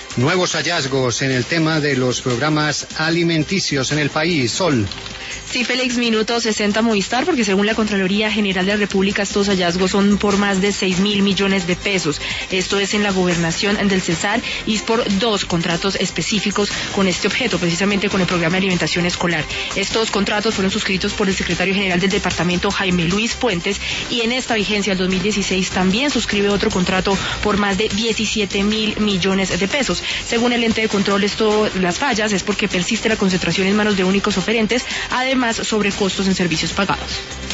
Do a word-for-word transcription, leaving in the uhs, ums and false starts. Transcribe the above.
Nuevos hallazgos en el tema de los programas alimenticios en el país. Sol. Sí, Félix, minuto sesenta Movistar, porque según la Contraloría General de la República, estos hallazgos son por más de seis mil millones de pesos. Esto es en la gobernación del Cesar y es por dos contratos específicos con este objeto, precisamente con el programa de alimentación escolar. Estos contratos fueron suscritos por el secretario general del departamento, Jaime Luis Puentes, y en esta vigencia, el dos mil dieciséis, también suscribe otro contrato por más de diecisiete mil millones de pesos. Según el ente de control, esto, las fallas es porque persiste la concentración en manos de únicos oferentes, además sobre costos en servicios pagados.